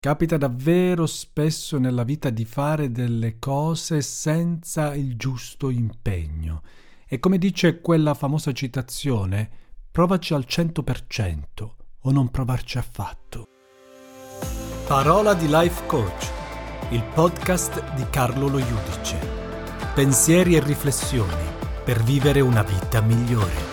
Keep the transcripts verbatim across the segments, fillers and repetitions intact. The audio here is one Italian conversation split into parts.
Capita davvero spesso nella vita di fare delle cose senza il giusto impegno. E come dice quella famosa citazione, provaci al cento per cento o non provarci affatto. Parola di Life Coach, il podcast di Carlo Lo Judice. Pensieri e riflessioni per vivere una vita migliore.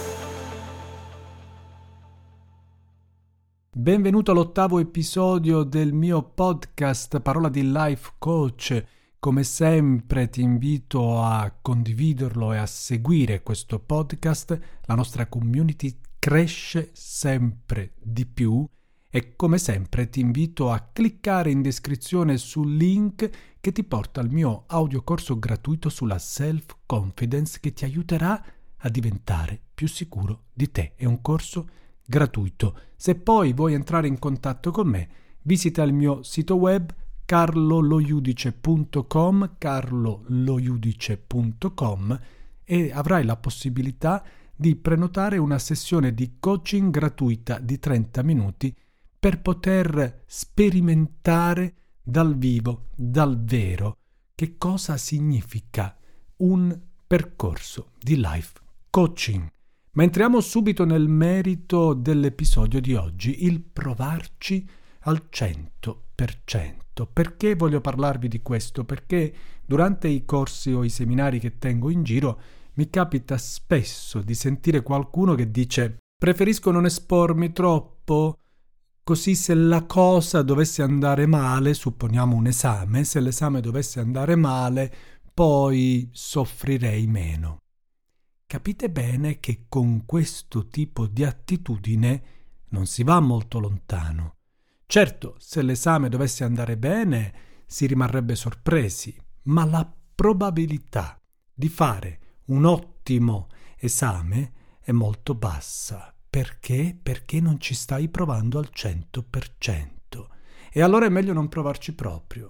Benvenuto all'ottavo episodio del mio podcast Parola di Life Coach. Come sempre ti invito a condividerlo e a seguire questo podcast. La nostra community cresce sempre di più e come sempre ti invito a cliccare in descrizione sul link che ti porta al mio audiocorso gratuito sulla self-confidence che ti aiuterà a diventare più sicuro di te. È un corso gratuito. Se poi vuoi entrare in contatto con me, visita il mio sito web carlo lo judice punto com carlo lo judice punto com e avrai la possibilità di prenotare una sessione di coaching gratuita di trenta minuti per poter sperimentare dal vivo, dal vero, che cosa significa un percorso di life coaching. Ma entriamo subito nel merito dell'episodio di oggi, il provarci al cento per cento. Perché voglio parlarvi di questo? Perché durante i corsi o i seminari che tengo in giro mi capita spesso di sentire qualcuno che dice preferisco non espormi troppo, così se la cosa dovesse andare male, supponiamo un esame, se l'esame dovesse andare male, poi soffrirei meno. Capite bene che con questo tipo di attitudine non si va molto lontano. Certo, se l'esame dovesse andare bene, si rimarrebbe sorpresi, ma la probabilità di fare un ottimo esame è molto bassa. Perché? Perché non ci stai provando al cento per cento. E allora è meglio non provarci proprio.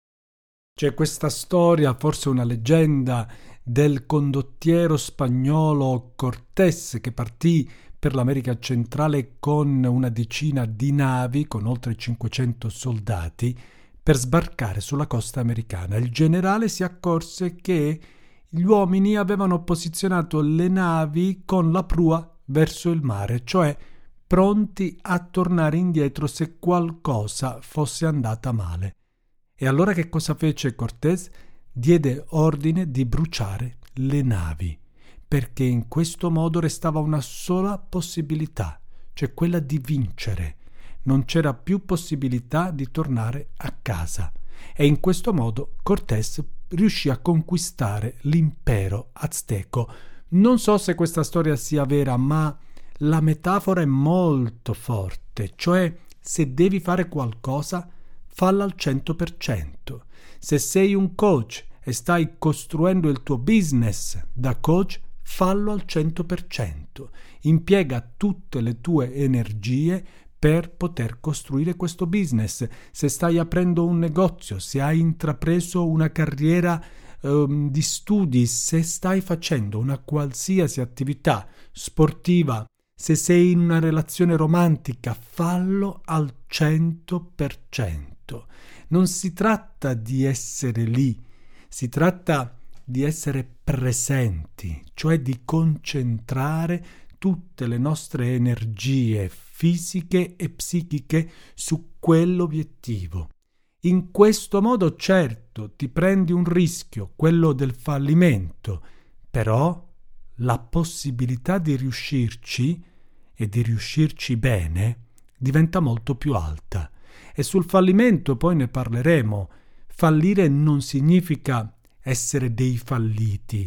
C'è questa storia, forse una leggenda, del condottiero spagnolo Cortés che partì per l'America centrale con una decina di navi, con oltre cinquecento soldati, per sbarcare sulla costa americana. Il generale si accorse che gli uomini avevano posizionato le navi con la prua verso il mare, cioè pronti a tornare indietro se qualcosa fosse andata male. E allora che cosa fece Cortés? Diede ordine di bruciare le navi, perché in questo modo restava una sola possibilità, cioè quella di vincere. Non c'era più possibilità di tornare a casa. E in questo modo Cortés riuscì a conquistare l'impero azteco. Non so se questa storia sia vera, ma la metafora è molto forte, cioè se devi fare qualcosa, falla al cento per cento. Se sei un coach e stai costruendo il tuo business da coach, fallo al cento per cento. Impiega tutte le tue energie per poter costruire questo business. Se stai aprendo un negozio, se hai intrapreso una carriera um, di studi, se stai facendo una qualsiasi attività sportiva, se sei in una relazione romantica, fallo al cento per cento. Non si tratta di essere lì, si tratta di essere presenti, cioè di concentrare tutte le nostre energie fisiche e psichiche su quell'obiettivo. In questo modo, certo, ti prendi un rischio, quello del fallimento, però la possibilità di riuscirci e di riuscirci bene diventa molto più alta. E sul fallimento poi ne parleremo. Fallire non significa essere dei falliti.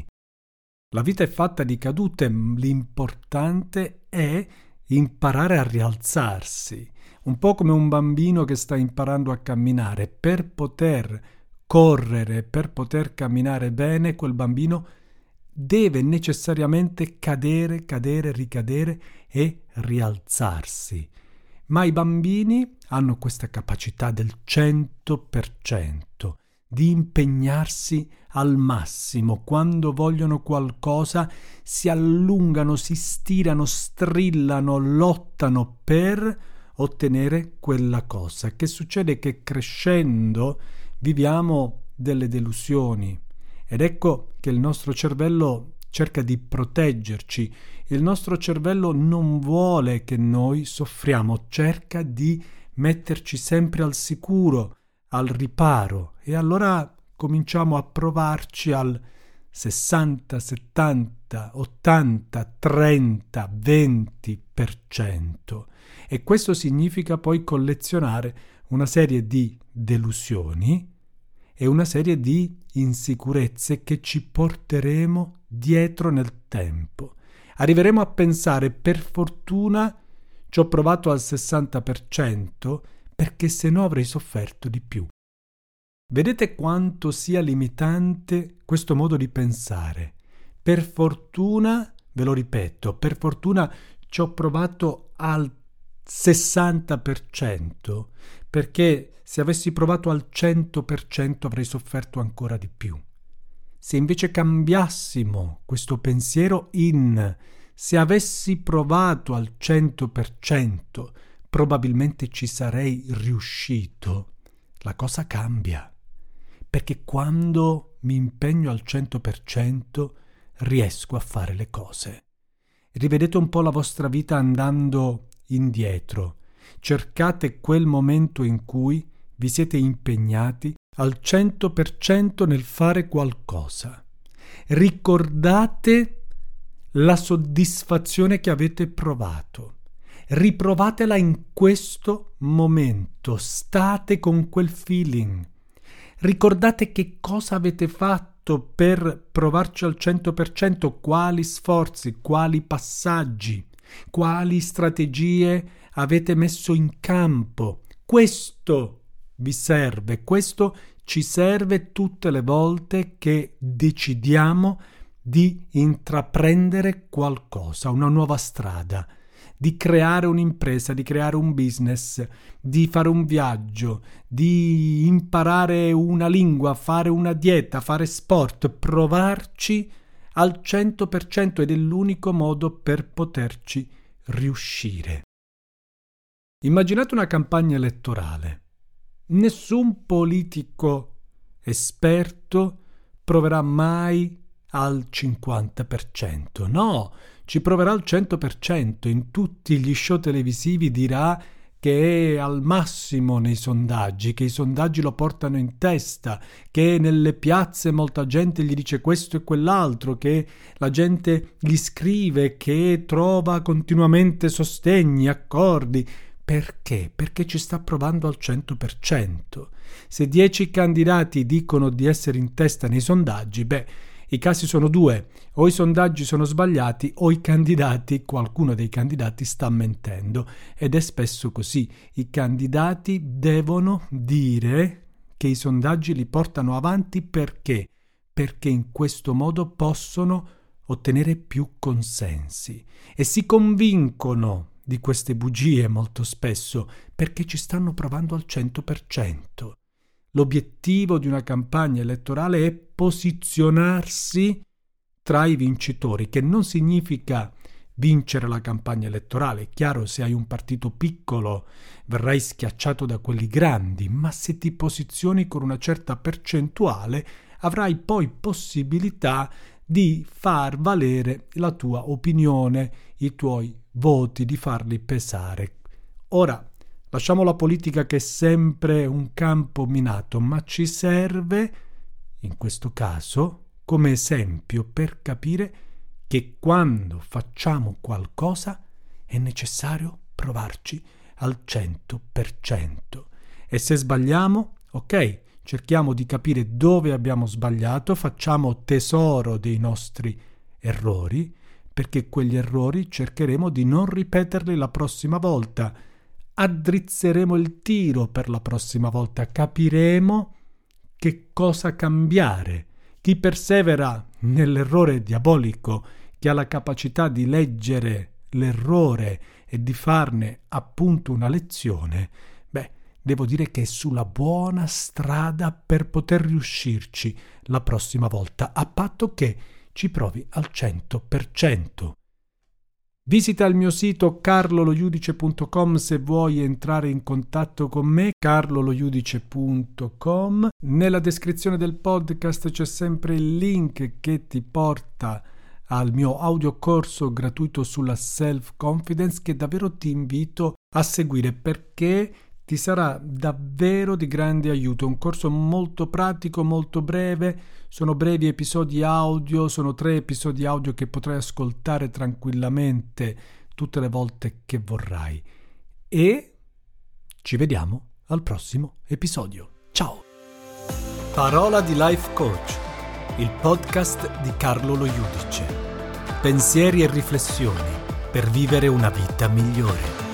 La vita è fatta di cadute, l'importante è imparare a rialzarsi. Un po' come un bambino che sta imparando a camminare. Per poter correre, per poter camminare bene, quel bambino deve necessariamente cadere, cadere, ricadere e rialzarsi. Ma i bambini hanno questa capacità del cento per cento di impegnarsi al massimo. Quando vogliono qualcosa si allungano, si stirano, strillano, lottano per ottenere quella cosa. Che succede? Che crescendo viviamo delle delusioni ed ecco che il nostro cervello cerca di proteggerci. Il nostro cervello non vuole che noi soffriamo, cerca di metterci sempre al sicuro, al riparo, e allora cominciamo a provarci al sessanta, settanta, ottanta, trenta, venti per cento. E questo significa poi collezionare una serie di delusioni e una serie di insicurezze che ci porteremo dietro nel tempo. Arriveremo a pensare: per fortuna ci ho provato al sessanta per cento perché se no avrei sofferto di più. Vedete quanto sia limitante questo modo di pensare. Per fortuna, ve lo ripeto, per fortuna ci ho provato al sessanta per cento perché se avessi provato al cento per cento avrei sofferto ancora di più. Se invece cambiassimo questo pensiero in se avessi provato al cento per cento probabilmente ci sarei riuscito, la cosa cambia. Perché quando mi impegno al cento per cento riesco a fare le cose. Rivedete un po' la vostra vita andando indietro. Cercate quel momento in cui vi siete impegnati al cento per cento nel fare qualcosa. Ricordate la soddisfazione che avete provato. Riprovatela in questo momento. State con quel feeling. Ricordate che cosa avete fatto per provarci al cento per cento, quali sforzi, quali passaggi, quali strategie avete messo in campo. Questo vi serve, questo ci serve tutte le volte che decidiamo di intraprendere qualcosa, una nuova strada, di creare un'impresa, di creare un business, di fare un viaggio, di imparare una lingua, fare una dieta, fare sport, provarci al cento per cento ed è l'unico modo per poterci riuscire. Immaginate una campagna elettorale. Nessun politico esperto proverà mai al cinquanta per cento. No, ci proverà al cento per cento. In tutti gli show televisivi dirà che è al massimo nei sondaggi, che i sondaggi lo portano in testa, che nelle piazze molta gente gli dice questo e quell'altro, che la gente gli scrive, che trova continuamente sostegni, accordi. Perché? Perché ci sta provando al cento per cento. Se dieci candidati dicono di essere in testa nei sondaggi, beh, i casi sono due: o i sondaggi sono sbagliati o i candidati, qualcuno dei candidati sta mentendo, ed è spesso così. I candidati devono dire che i sondaggi li portano avanti perché? Perché in questo modo possono ottenere più consensi e si convincono di queste bugie molto spesso perché ci stanno provando al cento per cento. L'obiettivo di una campagna elettorale è posizionarsi tra i vincitori, che non significa vincere la campagna elettorale. È chiaro, se hai un partito piccolo verrai schiacciato da quelli grandi, ma se ti posizioni con una certa percentuale avrai poi possibilità di far valere la tua opinione, i tuoi voti, di farli pesare. Ora, lasciamo la politica, che è sempre un campo minato, ma ci serve, in questo caso, come esempio per capire che quando facciamo qualcosa è necessario provarci al cento per cento. E se sbagliamo, ok, cerchiamo di capire dove abbiamo sbagliato, facciamo tesoro dei nostri errori, perché quegli errori cercheremo di non ripeterli la prossima volta. Addrizzeremo il tiro per la prossima volta, capiremo che cosa cambiare. Chi persevera nell'errore diabolico, che ha la capacità di leggere l'errore e di farne appunto una lezione, beh, devo dire che è sulla buona strada per poter riuscirci la prossima volta, a patto che ci provi al cento per cento. Visita il mio sito carlo lo iudice punto com se vuoi entrare in contatto con me, carlo lo iudice punto com. Nella descrizione del podcast c'è sempre il link che ti porta al mio audiocorso gratuito sulla self-confidence, che davvero ti invito a seguire perché ti sarà davvero di grande aiuto. Un corso molto pratico, molto breve, sono brevi episodi audio, sono tre episodi audio che potrai ascoltare tranquillamente tutte le volte che vorrai. E ci vediamo al prossimo episodio. Ciao! Parola di Life Coach, il podcast di Carlo Lo Iudice. Pensieri e riflessioni per vivere una vita migliore.